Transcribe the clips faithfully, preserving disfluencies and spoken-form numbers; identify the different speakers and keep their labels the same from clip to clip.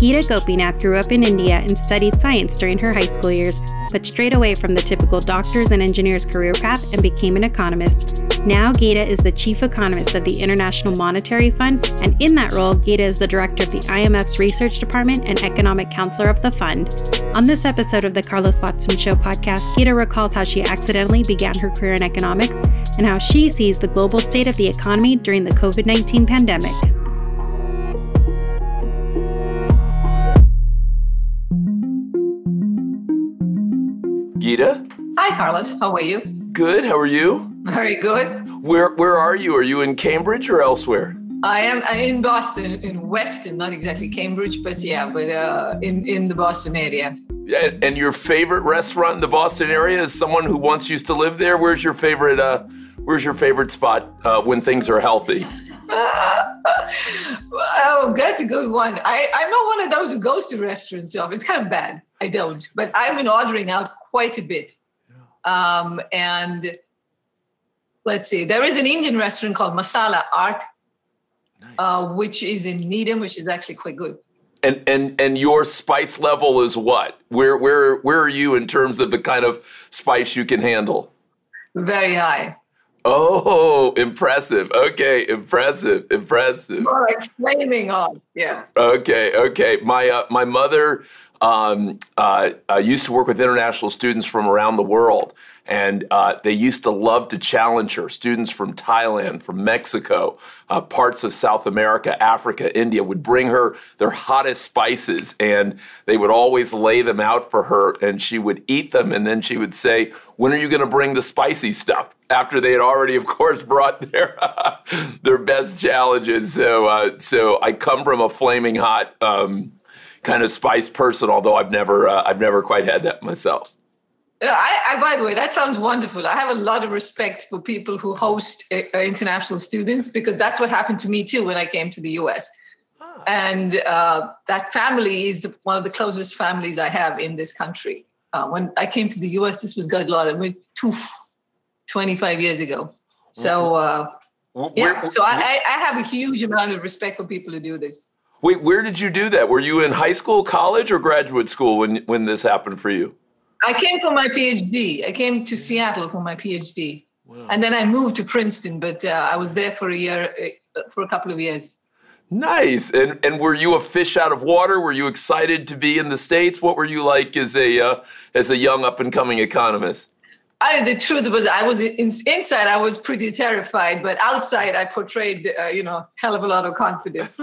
Speaker 1: Geeta Gopinath grew up in India and studied science during her high school years, but strayed away from the typical doctors and engineers career path and became an economist. Now, Geeta is the chief economist of the International Monetary Fund, and in that role, Geeta is the director of the I M F's research department and economic counselor of the fund. On this episode of the Carlos Watson Show podcast, Geeta recalls how she accidentally began her career in economics and how she sees the global state of the economy during the covid nineteen pandemic.
Speaker 2: Geeta?
Speaker 3: Hi, Carlos. How are you?
Speaker 2: Good. How are you?
Speaker 3: Very good.
Speaker 2: Where Where are you? Are you in Cambridge or elsewhere?
Speaker 3: I am in Boston, in Weston, not exactly Cambridge, but yeah, but uh, in, in the Boston area.
Speaker 2: Yeah, and your favorite restaurant in the Boston area is someone who once used to live there? Where's your favorite uh, Where's your favorite spot uh, when things are healthy?
Speaker 3: Oh, that's a good one. I, I'm not one of those who goes to restaurants. So it's kind of bad. I don't. But I've been ordering out quite a bit. Um, and let's see. There is an Indian restaurant called Masala Art, nice. uh, which is in Needham, which is actually quite good.
Speaker 2: And and and your spice level is what? Where where where are you in terms of the kind of spice you can handle?
Speaker 3: Very high.
Speaker 2: Oh, impressive. Okay, impressive, impressive.
Speaker 3: More like flaming hot, yeah.
Speaker 2: Okay, okay. My uh, my mother um, uh, uh, used to work with international students from around the world, and uh, they used to love to challenge her. Students from Thailand, from Mexico, uh, parts of South America, Africa, India would bring her their hottest spices, and they would always lay them out for her, and she would eat them, and then she would say, "When are you going to bring the spicy stuff?" After they had already, of course, brought their uh, their best challenges. So, uh, so I come from a flaming hot um, kind of spice person, although I've never uh, I've never quite had that myself.
Speaker 3: I, I, by the way, that sounds wonderful. I have a lot of respect for people who host uh, international students, because that's what happened to me too when I came to the U S. Oh. And uh, that family is one of the closest families I have in this country. Uh, when I came to the U S, this was God Lord, I mean, twenty-five years ago. So, uh, yeah, where, so I, I have a huge amount of respect for people who do this.
Speaker 2: Wait, where did you do that? Were you in high school, college, or graduate school when, when this happened for you?
Speaker 3: I came for my PhD. I came to Seattle for my PhD. Wow. And then I moved to Princeton, but uh, I was there for a year, uh, for a couple of years.
Speaker 2: Nice. And and were you a fish out of water? Were you excited to be in the States? What were you like as a uh, as a young up-and-coming economist?
Speaker 3: I, the truth was, I was in, inside, I was pretty terrified, but outside, I portrayed, uh, you know, hell of a lot of confidence.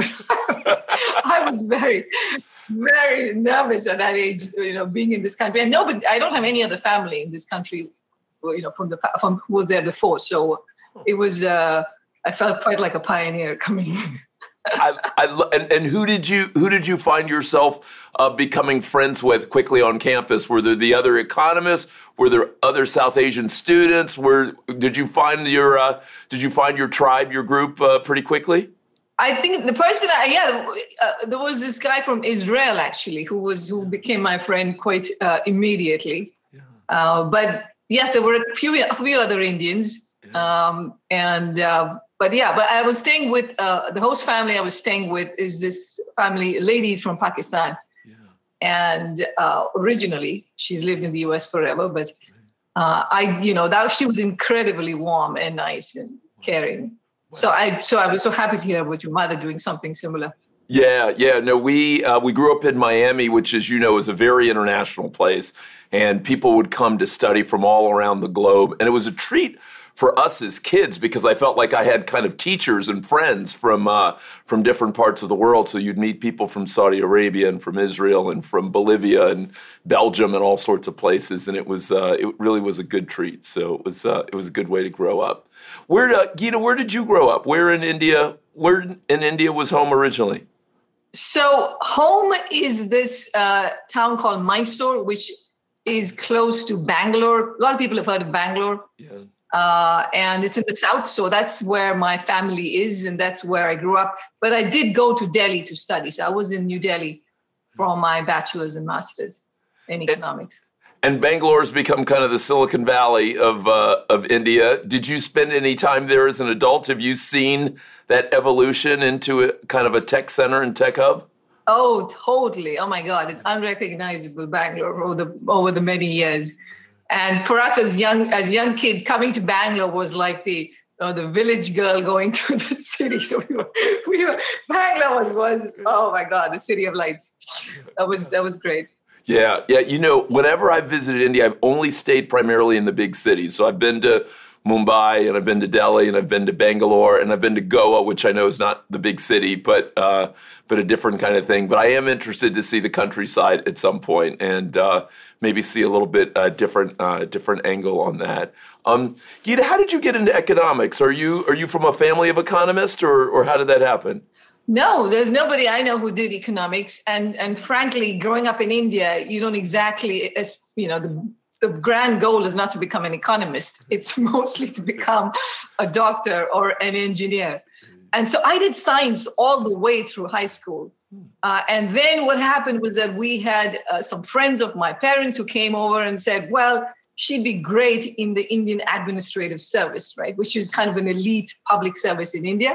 Speaker 3: I was very, very nervous at that age, you know, being in this country. And no, but I don't have any other family in this country, you know, from the from who was there before. So it was, uh, I felt quite like a pioneer coming in.
Speaker 2: I, I, and, and who did you who did you find yourself uh, becoming friends with quickly on campus? Were there the other economists? Were there other South Asian students? Were did you find your uh, did you find your tribe, your group, uh, pretty quickly?
Speaker 3: I think the person, I, yeah, uh, there was this guy from Israel actually who was who became my friend quite uh, immediately. Yeah. Uh, but yes, there were a few a few other Indians, yeah. um, and. Uh, But yeah, but I was staying with uh, the host family I was staying with is this family, ladies from Pakistan. Yeah. And uh, originally, she's lived in the U S forever, but uh, I, you know, that she was incredibly warm and nice and caring. Wow. So I, so I was so happy to hear about your mother doing something similar.
Speaker 2: Yeah, yeah. No, we uh, we grew up in Miami, which, as you know, is a very international place, and people would come to study from all around the globe, and it was a treat for us as kids, because I felt like I had kind of teachers and friends from uh, from different parts of the world. So you'd meet people from Saudi Arabia and from Israel and from Bolivia and Belgium and all sorts of places, and it was uh, it really was a good treat. So it was uh, it was a good way to grow up. Where, uh, Geeta, where did you grow up? Where in India? Where in India was home originally?
Speaker 3: So home is this uh, town called Mysore, which is close to Bangalore. A lot of people have heard of Bangalore. Yeah. Uh, and it's in the south, so that's where my family is, and that's where I grew up. But I did go to Delhi to study, so I was in New Delhi for my bachelor's and master's in economics.
Speaker 2: And, and Bangalore has become kind of the Silicon Valley of uh, of India. Did you spend any time there as an adult? Have you seen that evolution into a kind of a tech center and tech hub?
Speaker 3: Oh, totally. Oh my God, it's unrecognizable Bangalore over the over the many years. And for us as young as young kids, coming to Bangalore was like the you know, the village girl going to the city. So we were, we were Bangalore was was oh my God, the city of lights. That was that was great.
Speaker 2: Yeah, yeah. You know, whenever I've visited India, I've only stayed primarily in the big cities. So I've been to Mumbai, and I've been to Delhi, and I've been to Bangalore, and I've been to Goa, which I know is not the big city, but uh, but a different kind of thing. But I am interested to see the countryside at some point, and uh, maybe see a little bit uh, different uh, different angle on that. Um, Geeta, how did you get into economics? Are you are you from a family of economists, or or how did that happen?
Speaker 3: No, there's nobody I know who did economics, and and frankly, growing up in India, you don't exactly, as you know, the the grand goal is not to become an economist. It's mostly to become a doctor or an engineer. And so I did science all the way through high school. Uh, and then what happened was that we had uh, some friends of my parents who came over and said, well, she'd be great in the Indian Administrative Service, right? Which is kind of an elite public service in India.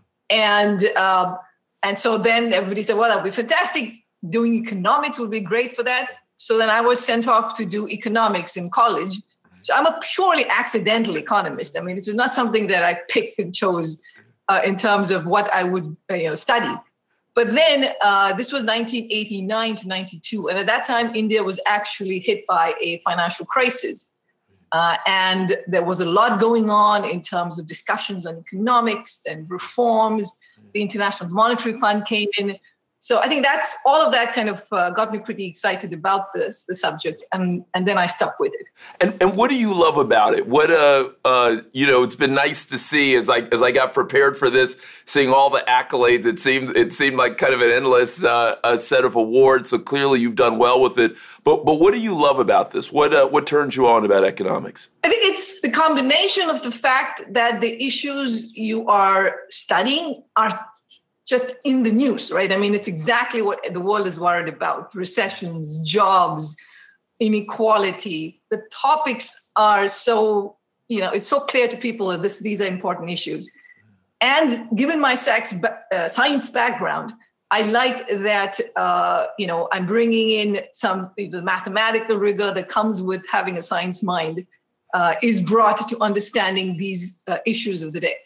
Speaker 3: And, uh, and so then everybody said, well, that would be fantastic. Doing economics would be great for that. So then I was sent off to do economics in college. So I'm a purely accidental economist. I mean, this is not something that I picked and chose uh, in terms of what I would uh, you know, study. But then uh, this was nineteen eighty-nine to ninety-two. And at that time, India was actually hit by a financial crisis. Uh, and there was a lot going on in terms of discussions on economics and reforms. The International Monetary Fund came in. So I think that's all of that kind of uh, got me pretty excited about this, the subject, and and then I stuck with it.
Speaker 2: And and what do you love about it? What uh uh you know, it's been nice to see as I as I got prepared for this, seeing all the accolades. It seemed it seemed like kind of an endless uh, a set of awards. So clearly you've done well with it. But but what do you love about this? What uh, what turns you on about economics?
Speaker 3: I think it's the combination of the fact that the issues you are studying are just in the news, right? I mean, it's exactly what the world is worried about: recessions, jobs, inequality. The topics are so, you know, it's so clear to people that this, these are important issues. And given my sex, uh, science background, I like that, uh, you know, I'm bringing in some, the mathematical rigor that comes with having a science mind uh, is brought to understanding these uh, issues of the day.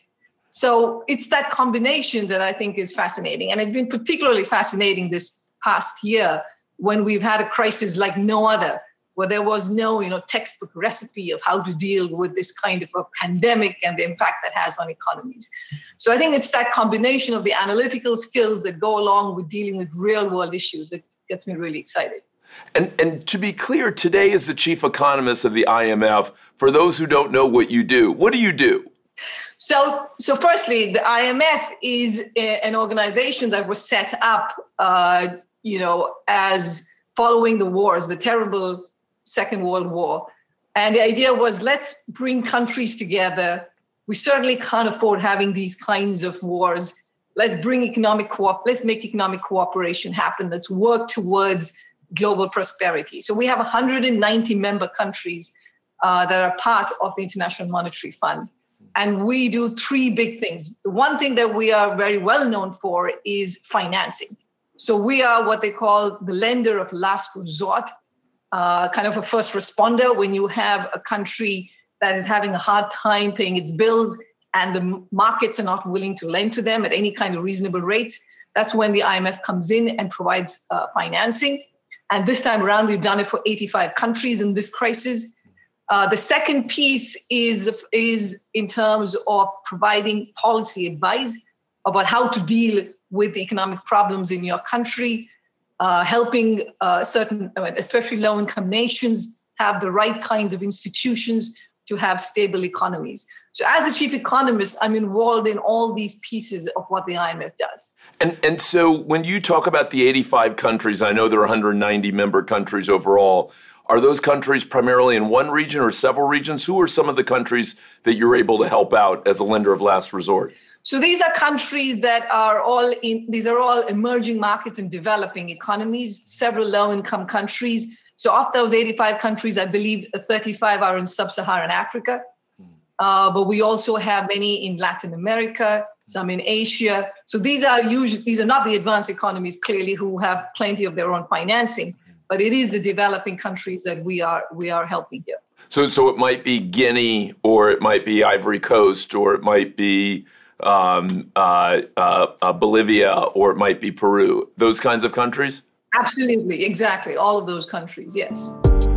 Speaker 3: So it's that combination that I think is fascinating. And it's been particularly fascinating this past year when we've had a crisis like no other, where there was no, you know, textbook recipe of how to deal with this kind of a pandemic and the impact that has on economies. So I think it's that combination of the analytical skills that go along with dealing with real world issues that gets me really excited.
Speaker 2: And and to be clear, today is the chief economist of the I M F. For those who don't know what you do, what do you do?
Speaker 3: So, so firstly, the I M F is a, an organization that was set up, uh, you know, as following the wars, the terrible Second World War. And the idea was, let's bring countries together. We certainly can't afford having these kinds of wars. Let's bring economic co-op, let's make economic cooperation happen. Let's work towards global prosperity. So we have one hundred ninety member countries uh, that are part of the International Monetary Fund. And we do three big things. The one thing that we are very well known for is financing. So we are what they call the lender of last resort, uh, kind of a first responder when you have a country that is having a hard time paying its bills and the markets are not willing to lend to them at any kind of reasonable rates. That's when the I M F comes in and provides uh, financing. And this time around, we've done it for eighty-five countries in this crisis. Uh, the second piece is, is in terms of providing policy advice about how to deal with the economic problems in your country, uh, helping uh, certain, especially low-income nations, have the right kinds of institutions to have stable economies. So as the chief economist, I'm involved in all these pieces of what the I M F does.
Speaker 2: And and so when you talk about the eighty-five countries, I know there are one hundred ninety member countries overall. Are those countries primarily in one region or several regions? Who are some of the countries that you're able to help out as a lender of last resort?
Speaker 3: So these are countries that are all in, these are all emerging markets and developing economies, several low-income countries. So of those eighty-five countries, I believe thirty-five are in sub-Saharan Africa. Uh, but we also have many in Latin America, some in Asia. So these are usually, these are not the advanced economies, clearly, who have plenty of their own financing, but it is the developing countries that we are we are helping here.
Speaker 2: So, so it might be Guinea, or it might be Ivory Coast, or it might be um, uh, uh, uh, Bolivia, or it might be Peru. Those kinds of countries?
Speaker 3: Absolutely, exactly. All of those countries, yes.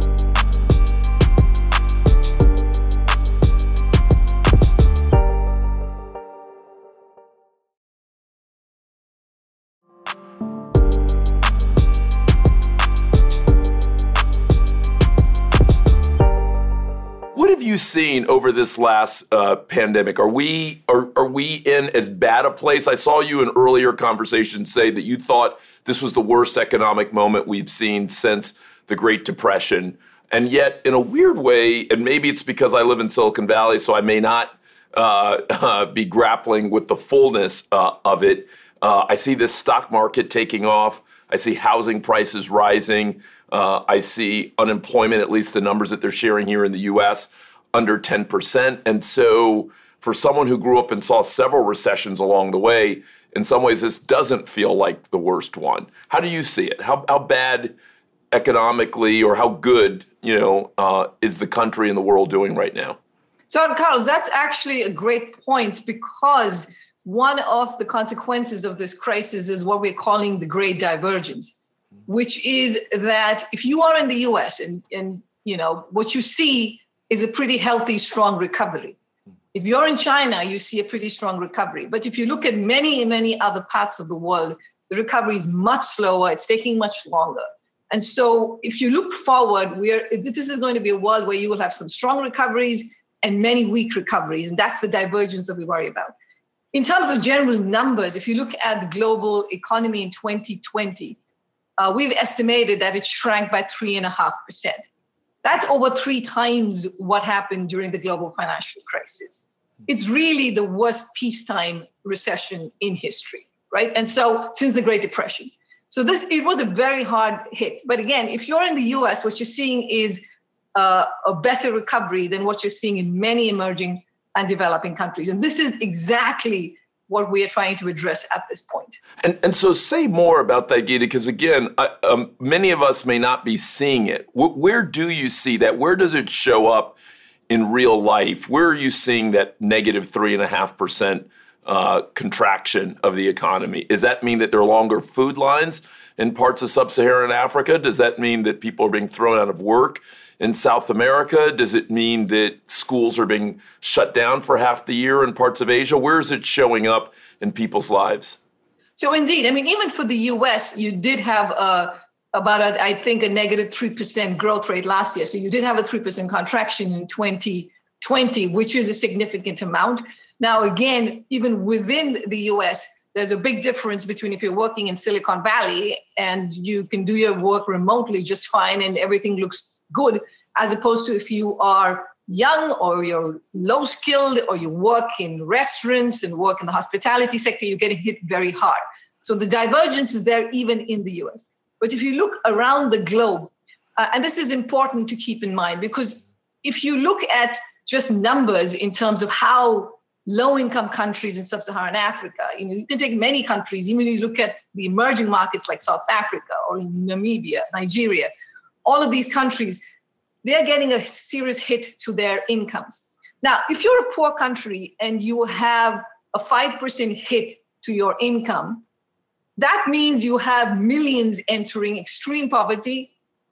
Speaker 2: What have you seen over this last uh, pandemic? Are we are are we in as bad a place? I saw you in earlier conversations say that you thought this was the worst economic moment we've seen since the Great Depression. And yet, in a weird way, and maybe it's because I live in Silicon Valley, so I may not uh, uh, be grappling with the fullness uh, of it. Uh, I see this stock market taking off. I see housing prices rising. Uh, I see unemployment, at least the numbers that they're sharing here in the U S, under ten percent. And so for someone who grew up and saw several recessions along the way, in some ways this doesn't feel like the worst one. How do you see it? How, how bad economically, or how good, you know, uh, is the country and the world doing right now?
Speaker 3: So, Carlos, that's actually a great point, because one of the consequences of this crisis is what we're calling the Great Divergence, which is that if you are in the U S and, and you know, what you see is a pretty healthy, strong recovery. If you're in China, you see a pretty strong recovery. But if you look at many, many other parts of the world, the recovery is much slower. It's taking much longer. And so if you look forward, we're, this is going to be a world where you will have some strong recoveries and many weak recoveries. And that's the divergence that we worry about. In terms of general numbers, if you look at the global economy in twenty twenty, uh, we've estimated that it shrank by three and a half percent. That's over three times what happened during the global financial crisis. It's really the worst peacetime recession in history, right? And so since the Great Depression. So this, it was a very hard hit. But again, if you're in the U S, what you're seeing is uh, a better recovery than what you're seeing in many emerging and developing countries. And this is exactly what we are trying to address at this point.
Speaker 2: And and so say more about that, Geeta, because again, I, um, many of us may not be seeing it. W- where do you see that? Where does it show up in real life? Where are you seeing that negative three and a half percent uh, contraction of the economy? Does that mean that there are longer food lines in parts of sub-Saharan Africa? Does that mean that people are being thrown out of work in South America? Does it mean that schools are being shut down for half the year in parts of Asia? Where is it showing up in people's lives?
Speaker 3: So indeed, I mean, even for the U S, you did have a, about, a, I think, a negative three percent growth rate last year. So you did have a three percent contraction in twenty twenty, which is a significant amount. Now, again, even within the U S, there's a big difference between if you're working in Silicon Valley and you can do your work remotely just fine and everything looks good, as opposed to if you are young or you're low skilled or you work in restaurants and work in the hospitality sector, you're getting hit very hard. So the divergence is there even in the U S. But if you look around the globe, uh, and this is important to keep in mind, because if you look at just numbers in terms of how low-income countries in sub-Saharan Africa, you know, you can take many countries, even if you look at the emerging markets like South Africa or Namibia, Nigeria, all of these countries, they're getting a serious hit to their incomes. Now, if you're a poor country and you have a five percent hit to your income, that means you have millions entering extreme poverty,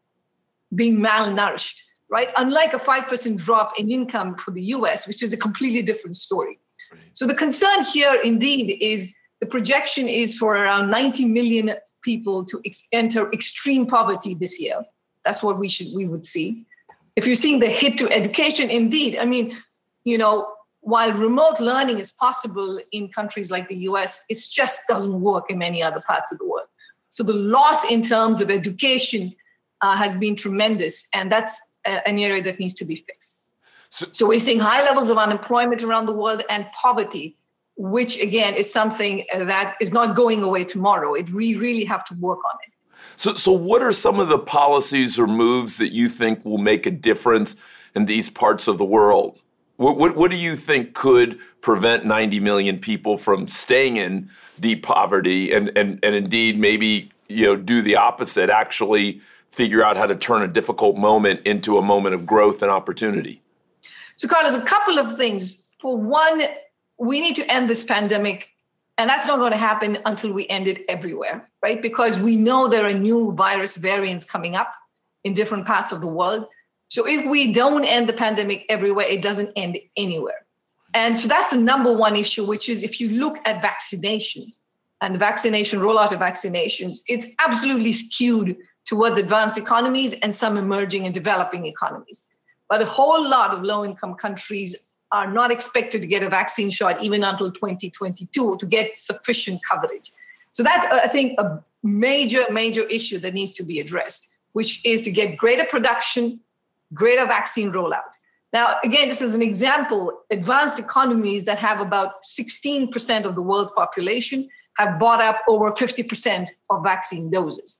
Speaker 3: being malnourished, right? Unlike a five percent drop in income for the U S, which is a completely different story. Right. So the concern here indeed is the projection is for around ninety million people to ex- enter extreme poverty this year. That's what we should we would see. If you're seeing the hit to education, indeed, I mean, you know, while remote learning is possible in countries like the U S, it just doesn't work in many other parts of the world. So the loss in terms of education uh, has been tremendous, and that's a, an area that needs to be fixed. So, so we're seeing high levels of unemployment around the world and poverty, which again is something that is not going away tomorrow. It we really have to work on it.
Speaker 2: So, so what are some of the policies or moves that you think will make a difference in these parts of the world? What, what, what do you think could prevent ninety million people from staying in deep poverty and, and, and indeed maybe, you know, do the opposite, actually figure out how to turn a difficult moment into a moment of growth and opportunity?
Speaker 3: So, Carlos, a couple of things. For one, we need to end this pandemic, and that's not going to happen until we end it everywhere, right? Because we know there are new virus variants coming up in different parts of the world. So if we don't end the pandemic everywhere, it doesn't end anywhere. And so that's the number one issue, which is if you look at vaccinations and the vaccination rollout of vaccinations, it's absolutely skewed towards advanced economies and some emerging and developing economies. But a whole lot of low-income countries are not expected to get a vaccine shot even until twenty twenty-two to get sufficient coverage. So that's, I think, a major, major issue that needs to be addressed, which is to get greater production, greater vaccine rollout. Now, again, this is an example. Advanced economies that have about sixteen percent of the world's population have bought up over fifty percent of vaccine doses.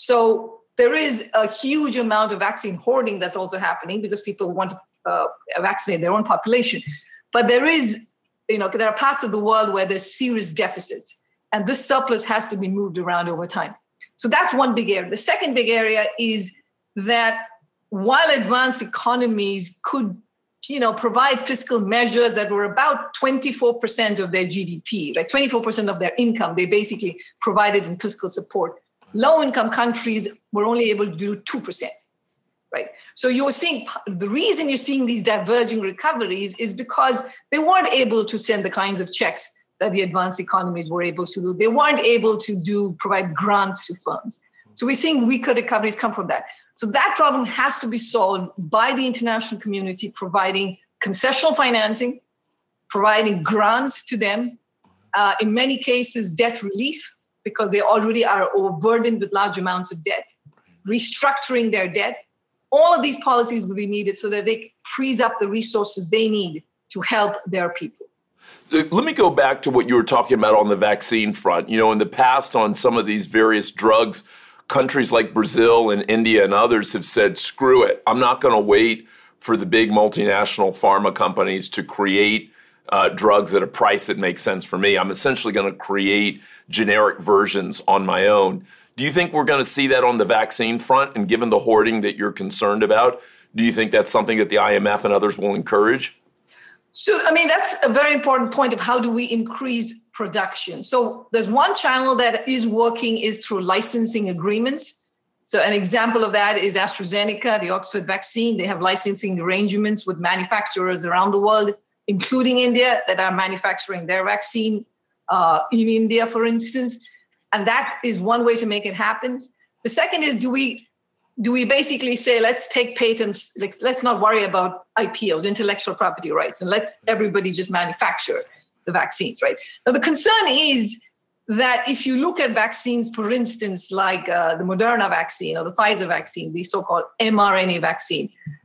Speaker 3: So there is a huge amount of vaccine hoarding that's also happening because people want to uh, vaccinate their own population. But there is, you know, there are parts of the world where there's serious deficits, and this surplus has to be moved around over time. So that's one big area. The second big area is that while advanced economies could, you know, provide fiscal measures that were about twenty-four percent of their G D P, like twenty-four percent of their income, they basically provided in fiscal support. Low-income countries were only able to do two percent, right? So you're seeing, the reason you're seeing these diverging recoveries is because they weren't able to send the kinds of checks that the advanced economies were able to do. They weren't able to do provide grants to firms. So we're seeing weaker recoveries come from that. So that problem has to be solved by the international community, providing concessional financing, providing grants to them, uh, in many cases, debt relief, because they already are overburdened with large amounts of debt, restructuring their debt. All of these policies will be needed so that they freeze up the resources they need to help their people.
Speaker 2: Let me go back to what you were talking about on the vaccine front. You know, in the past on some of these various drugs, countries like Brazil and India and others have said, screw it, I'm not going to wait for the big multinational pharma companies to create uh, drugs at a price that makes sense for me. I'm essentially going to create generic versions on my own. Do you think we're going to see that on the vaccine front? And given the hoarding that you're concerned about, do you think that's something that the I M F and others will encourage?
Speaker 3: So, I mean, that's a very important point of how do we increase production. So there's one channel that is working is through licensing agreements. So an example of that is AstraZeneca, the Oxford vaccine. They have licensing arrangements with manufacturers around the world, including India, that are manufacturing their vaccine uh, in India, for instance. And that is one way to make it happen. The second is, do we do we basically say, let's take patents, like, let's not worry about I P Os, intellectual property rights, and let everybody just manufacture the vaccines, right? Now, the concern is that if you look at vaccines, for instance, like uh, the Moderna vaccine or the Pfizer vaccine, the so-called mRNA vaccine,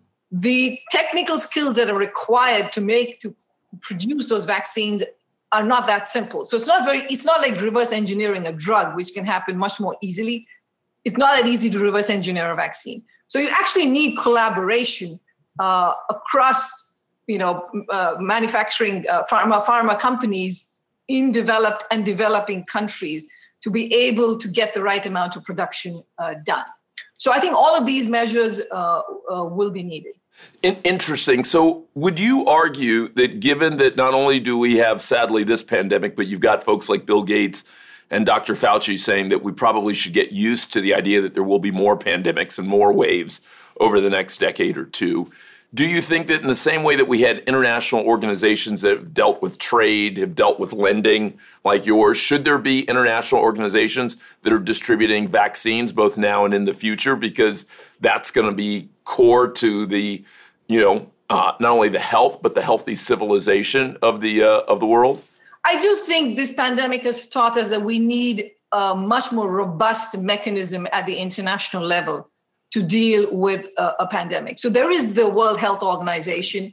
Speaker 3: the technical skills that are required to make, to produce those vaccines are not that simple. So it's not very, it's not like reverse engineering a drug, which can happen much more easily. It's not that easy to reverse engineer a vaccine. So you actually need collaboration uh, across, you know, uh, manufacturing uh, pharma, pharma companies in developed and developing countries to be able to get the right amount of production uh, done. So I think all of these measures uh, uh, will be needed.
Speaker 2: Interesting. So would you argue that given that not only do we have, sadly, this pandemic, but you've got folks like Bill Gates and Doctor Fauci saying that we probably should get used to the idea that there will be more pandemics and more waves over the next decade or two. Do you think that in the same way that we had international organizations that have dealt with trade, have dealt with lending like yours, should there be international organizations that are distributing vaccines both now and in the future? Because that's going to be core to the, you know, uh, not only the health, but the healthy civilization of the uh, of the world?
Speaker 3: I do think this pandemic has taught us that we need a much more robust mechanism at the international level to deal with a, a pandemic. So there is the World Health Organization.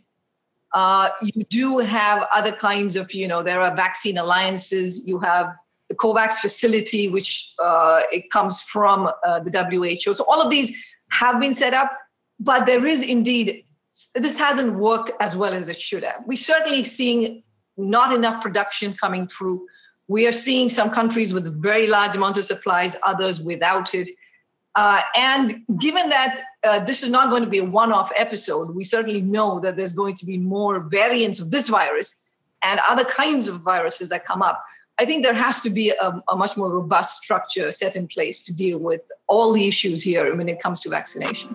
Speaker 3: Uh, you do have other kinds of, you know, there are vaccine alliances. You have the COVAX facility, which uh, it comes from uh, the W H O. So all of these have been set up, but there is indeed this hasn't worked as well as it should have. We're certainly seeing not enough production coming through. We are seeing some countries with very large amounts of supplies, others without it. Uh, and given that uh, this is not going to be a one-off episode, we certainly know that there's going to be more variants of this virus and other kinds of viruses that come up. I think there has to be a, a much more robust structure set in place to deal with all the issues here when it comes to vaccinations.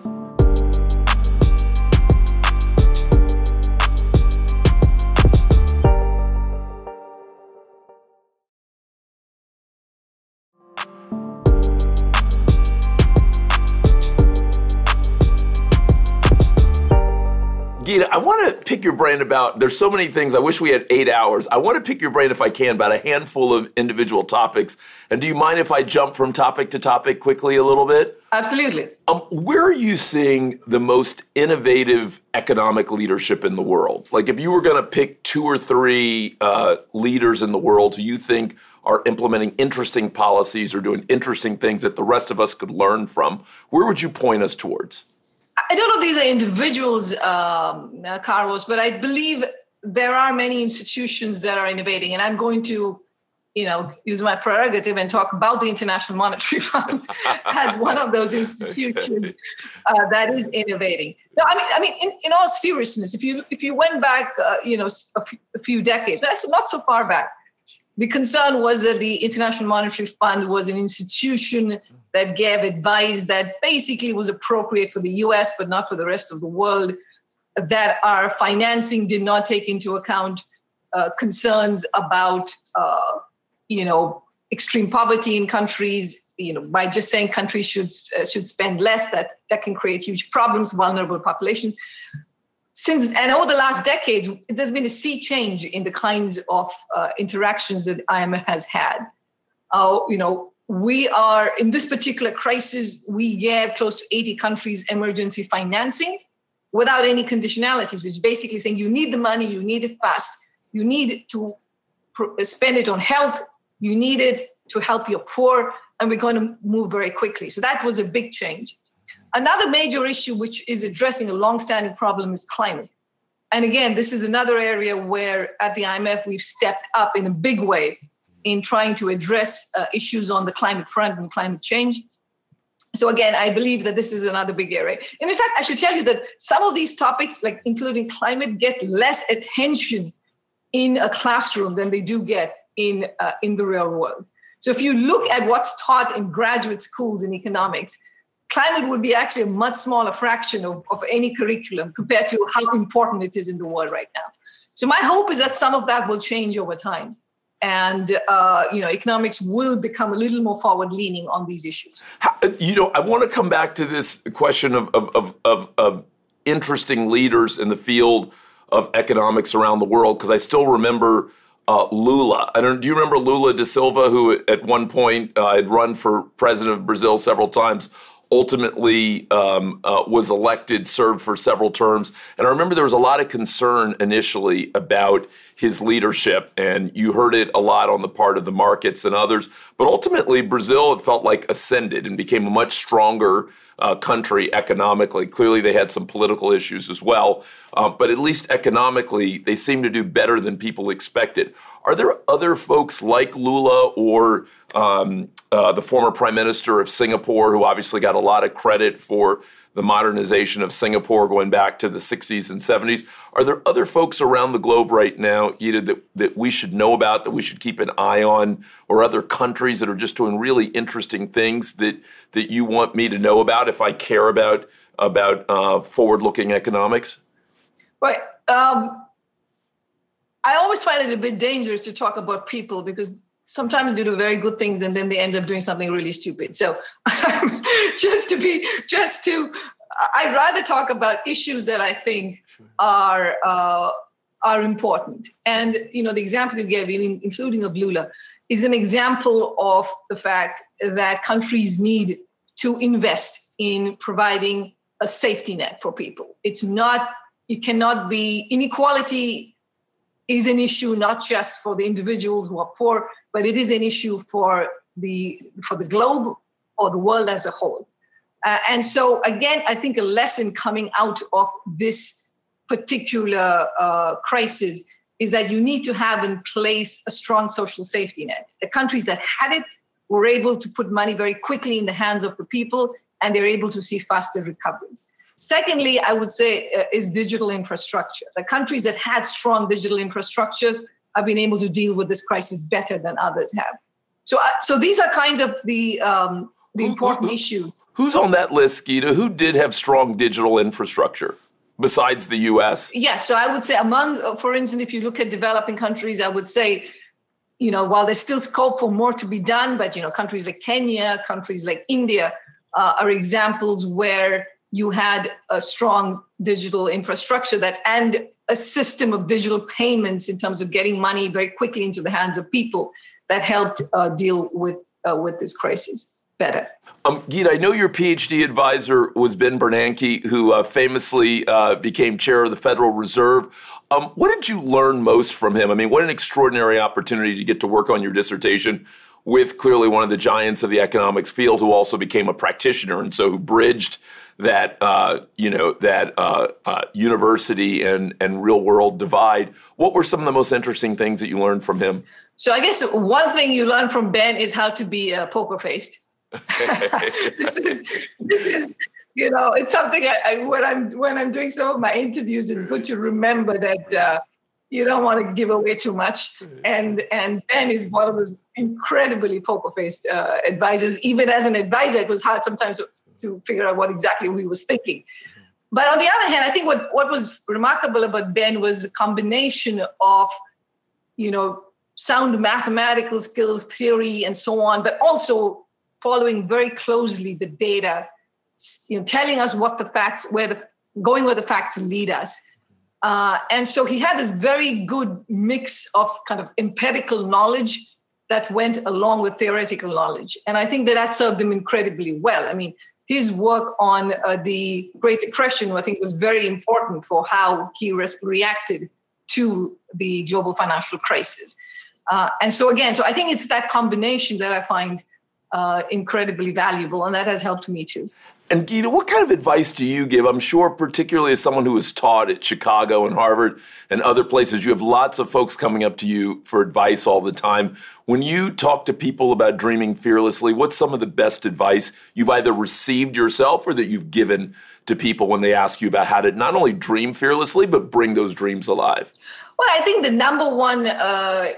Speaker 2: Geeta, I want to pick your brain about, there's so many things, I wish we had eight hours. I want to pick your brain, if I can, about a handful of individual topics. And do you mind if I jump from topic to topic quickly a little bit?
Speaker 3: Absolutely.
Speaker 2: Um, where are you seeing the most innovative economic leadership in the world? Like if you were going to pick two or three uh, leaders in the world who you think are implementing interesting policies or doing interesting things that the rest of us could learn from, where would you point us towards?
Speaker 3: I don't know if these are individuals, um, uh, Carlos, but I believe there are many institutions that are innovating. And I'm going to, you know, use my prerogative and talk about the International Monetary Fund as one of those institutions okay. uh, that is innovating. No, I mean, I mean, in, in all seriousness, if you if you went back, uh, you know, a few, a few decades, that's not so far back. The concern was that the International Monetary Fund was an institution that gave advice that basically was appropriate for the U S, but not for the rest of the world, that our financing did not take into account uh, concerns about, uh, you know, extreme poverty in countries, you know, by just saying countries should uh, should spend less, that, that can create huge problems, vulnerable populations. Since, and over the last decades, there's been a sea change in the kinds of uh, interactions that I M F has had. Uh, you know, we are, in this particular crisis, we gave close to eighty countries emergency financing without any conditionalities, which is basically saying you need the money, you need it fast, you need to pr- spend it on health, you need it to help your poor, and we're going to move very quickly. So that was a big change. Another major issue, which is addressing a longstanding problem, is climate. And again, this is another area where at the I M F, we've stepped up in a big way in trying to address uh, issues on the climate front and climate change. So again, I believe that this is another big area. And in fact, I should tell you that some of these topics, like including climate, get less attention in a classroom than they do get in, uh, in the real world. So if you look at what's taught in graduate schools in economics, climate would be actually a much smaller fraction of, of any curriculum compared to how important it is in the world right now. So my hope is that some of that will change over time. And, uh, you know, economics will become a little more forward-leaning on these issues.
Speaker 2: How, you know, I want to come back to this question of, of, of, of, of interesting leaders in the field of economics around the world, because I still remember uh, Lula. I don't. Do you remember Lula da Silva, who at one point uh, had run for president of Brazil several times? Ultimately um, uh, was elected, served for several terms. And I remember there was a lot of concern initially about his leadership, and you heard it a lot on the part of the markets and others. But ultimately, Brazil, it felt like, ascended and became a much stronger uh, country economically. Clearly, they had some political issues as well. Uh, but at least economically, they seem to do better than people expected. Are there other folks like Lula or um, uh, the former prime minister of Singapore, who obviously got a lot of credit for the modernization of Singapore going back to the sixties and seventies? Are there other folks around the globe right now, Geeta, that, that we should know about, that we should keep an eye on, or other countries that are just doing really interesting things that, that you want me to know about if I care about, about uh, forward-looking economics?
Speaker 3: Right. Um, I always find it a bit dangerous to talk about people because sometimes they do very good things and then they end up doing something really stupid. So just to be, just to, I'd rather talk about issues that I think sure. are uh, are important. And, you know, the example you gave, including of Lula, is an example of the fact that countries need to invest in providing a safety net for people. It's not, it cannot be, inequality is an issue not just for the individuals who are poor, but it is an issue for the for the globe or the world as a whole. Uh, and so, again, I think a lesson coming out of this particular uh, crisis is that you need to have in place a strong social safety net. The countries that had it were able to put money very quickly in the hands of the people, and they're able to see faster recoveries. Secondly, I would say uh, is digital infrastructure. The countries that had strong digital infrastructures have been able to deal with this crisis better than others have. So, uh, so these are kind of the um, the
Speaker 2: who,
Speaker 3: important
Speaker 2: who,
Speaker 3: issues.
Speaker 2: Who's on that list, Geeta? Who did have strong digital infrastructure besides the U S?
Speaker 3: Yes, so I would say among, uh, for instance, if you look at developing countries, I would say, you know, while there's still scope for more to be done, but, you know, countries like Kenya, countries like India uh, are examples where you had a strong digital infrastructure that and a system of digital payments in terms of getting money very quickly into the hands of people that helped uh, deal with uh, with this crisis better.
Speaker 2: Um, Geeta, I know your PhD advisor was Ben Bernanke, who uh, famously uh, became chair of the Federal Reserve. Um, what did you learn most from him? I mean, what an extraordinary opportunity to get to work on your dissertation with clearly one of the giants of the economics field, who also became a practitioner, and so who bridged that uh, you know that uh, uh, university and and real world divide. What were some of the most interesting things that you learned from him?
Speaker 3: So I guess one thing you learn from Ben is how to be uh, poker faced. this is this is you know it's something I, I when I'm when I'm doing some of my interviews, it's good to remember that uh, you don't want to give away too much. And and Ben is one of those incredibly poker faced uh, advisors. Even as an advisor, it was hard sometimes to, to figure out what exactly he was thinking. But on the other hand, I think what what was remarkable about Ben was a combination of, you know, sound mathematical skills, theory, and so on, but also following very closely the data, you know, telling us what the facts, where the going where the facts lead us. Uh, and so he had this very good mix of kind of empirical knowledge that went along with theoretical knowledge. And I think that that served him incredibly well. I mean, his work on uh, the Great Depression, I think, was very important for how he res- reacted to the global financial crisis. Uh, and so again, so I think it's that combination that I find uh, incredibly valuable, and that has helped me too.
Speaker 2: And Geeta, what kind of advice do you give? I'm sure, particularly as someone who has taught at Chicago and Harvard and other places, you have lots of folks coming up to you for advice all the time. When you talk to people about dreaming fearlessly, what's some of the best advice you've either received yourself or that you've given to people when they ask you about how to not only dream fearlessly, but bring those dreams alive?
Speaker 3: Well, I think the number one uh,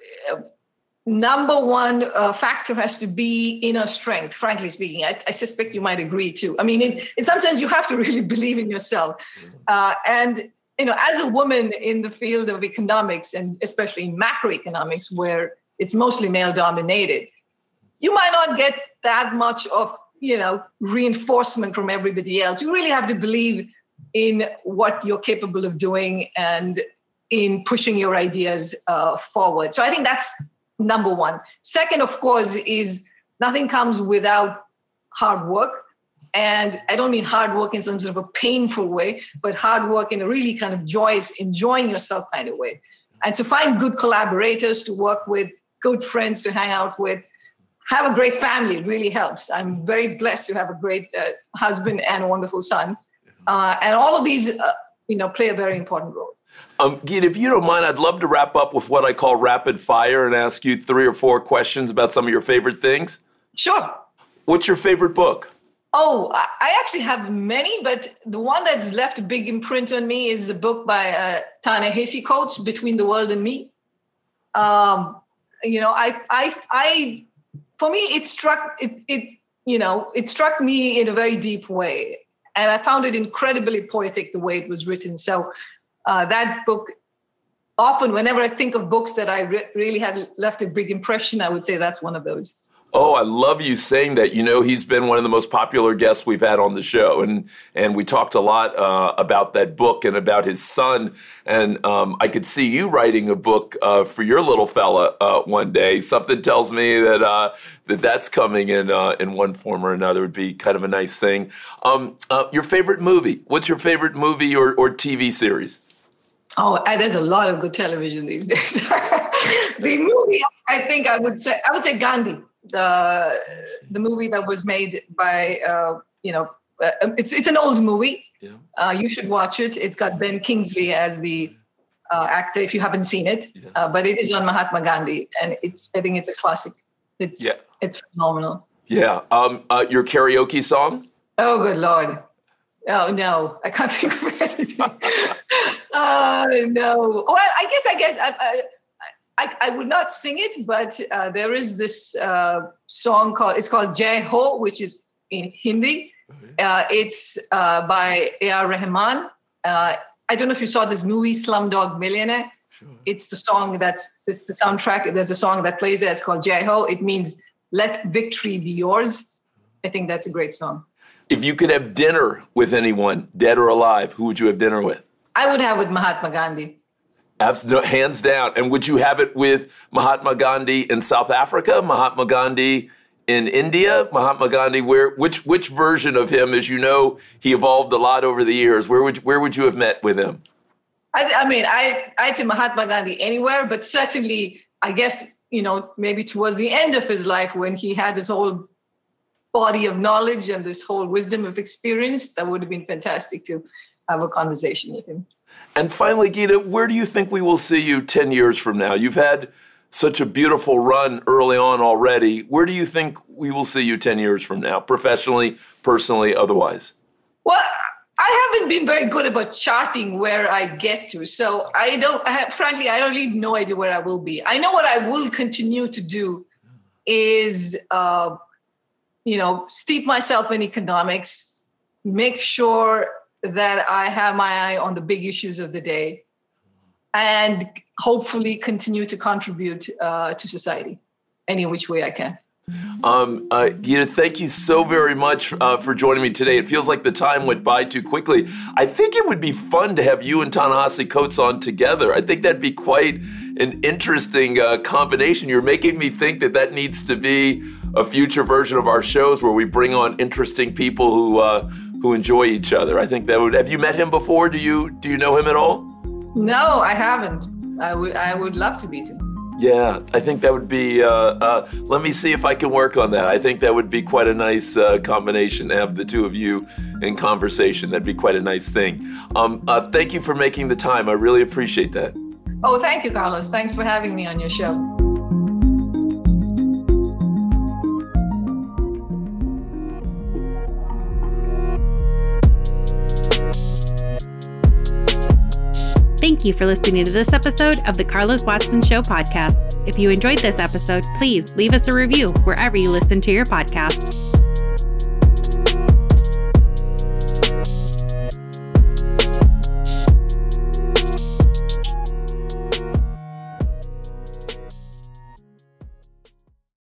Speaker 3: Number one uh, factor has to be inner strength, frankly speaking. I, I suspect you might agree too. I mean, in, in some sense, you have to really believe in yourself. Uh, and, you know, as a woman in the field of economics, and especially in macroeconomics, where it's mostly male dominated, you might not get that much of, you know, reinforcement from everybody else. You really have to believe in what you're capable of doing and in pushing your ideas uh, forward. So I think that's number one. Second, of course, is nothing comes without hard work. And I don't mean hard work in some sort of a painful way, but hard work in a really kind of joyous, enjoying yourself kind of way. And so find good collaborators to work with, good friends to hang out with, have a great family. It really helps. I'm very blessed to have a great uh, husband and a wonderful son. Uh, and all of these, uh, you know, play a very important role.
Speaker 2: Um, Geeta, if you don't mind, I'd love to wrap up with what I call rapid fire and ask you three or four questions about some of your favorite things.
Speaker 3: Sure.
Speaker 2: What's your favorite book?
Speaker 3: Oh, I actually have many, but the one that's left a big imprint on me is the book by uh, Ta-Nehisi Coates, Between the World and Me. Um, you know, I, I, I, for me, it struck it, it, you know, it struck me in a very deep way, and I found it incredibly poetic the way it was written. So. Uh, that book, often whenever I think of books that I re- really had left a big impression, I would say that's one of those.
Speaker 2: Oh, I love you saying that. You know, he's been one of the most popular guests we've had on the show. And and we talked a lot uh, about that book and about his son. And um, I could see you writing a book uh, for your little fella uh, one day. Something tells me that uh, that that's coming in uh, in one form or another. Would be kind of a nice thing. Um, uh, your favorite movie? What's your favorite movie or, or T V series?
Speaker 3: Oh, there's a lot of good television these days. The movie, I think I would say, I would say Gandhi, the the movie that was made by, uh, you know, uh, it's it's an old movie,
Speaker 2: Yeah.
Speaker 3: Uh, you should watch it. It's got Ben Kingsley as the uh, actor, if you haven't seen it. Yes. Uh, but it is on Mahatma Gandhi, and it's I think it's a classic. It's yeah. it's phenomenal.
Speaker 2: Yeah. Um, uh, your karaoke song?
Speaker 3: Oh, good Lord. Oh, no. I can't think of it. Oh, no. Well, I guess, I guess I, I, I would not sing it, but uh, there is this uh, song called, it's called Jai Ho, which is in Hindi. Uh, it's uh, by A R Rahman. Uh, I don't know if you saw this movie, Slumdog Millionaire. Sure. It's the song that's, it's the soundtrack. There's a song that plays there. It's called Jai Ho. It means let victory be yours. I think that's a great song.
Speaker 2: If you could have dinner with anyone, dead or alive, who would you have dinner with?
Speaker 3: I would have with Mahatma Gandhi.
Speaker 2: Absolutely, hands down. And would you have it with Mahatma Gandhi in South Africa, Mahatma Gandhi in India, Mahatma Gandhi? Where, which, which version of him? As you know, he evolved a lot over the years. Where would, where would you have met with him?
Speaker 3: I, I mean, I, I'd say Mahatma Gandhi anywhere, but certainly, I guess, you know, maybe towards the end of his life when he had this whole body of knowledge and this whole wisdom of experience, that would have been fantastic to have a conversation with him.
Speaker 2: And finally, Gita, where do you think we will see you ten years from now? You've had such a beautiful run early on already. Where do you think we will see you ten years from now, professionally, personally, otherwise?
Speaker 3: Well, I haven't been very good about charting where I get to. So I don't, I have, frankly, I don't really no idea where I will be. I know what I will continue to do is, uh, you know, steep myself in economics, make sure that I have my eye on the big issues of the day, and hopefully continue to contribute uh, to society any which way I can.
Speaker 2: Um, uh, Gita, thank you so very much uh, for joining me today. It feels like the time went by too quickly. I think it would be fun to have you and Ta-Nehisi Coates on together. I think that'd be quite an interesting uh, combination. You're making me think that that needs to be a future version of our shows where we bring on interesting people who uh, who enjoy each other. I think that would. Have you met him before? Do you do you know him at all?
Speaker 3: No, I haven't. I would I would love to meet him.
Speaker 2: Yeah, I think that would be, uh, uh, let me see if I can work on that. I think that would be quite a nice uh, combination to have the two of you in conversation. That'd be quite a nice thing. Um, uh, thank you for making the time. I really appreciate that.
Speaker 3: Oh, thank you, Carlos. Thanks for having me on your show.
Speaker 1: Thank you for listening to this episode of the Carlos Watson Show podcast. If you enjoyed this episode, please leave us a review wherever you listen to your podcast.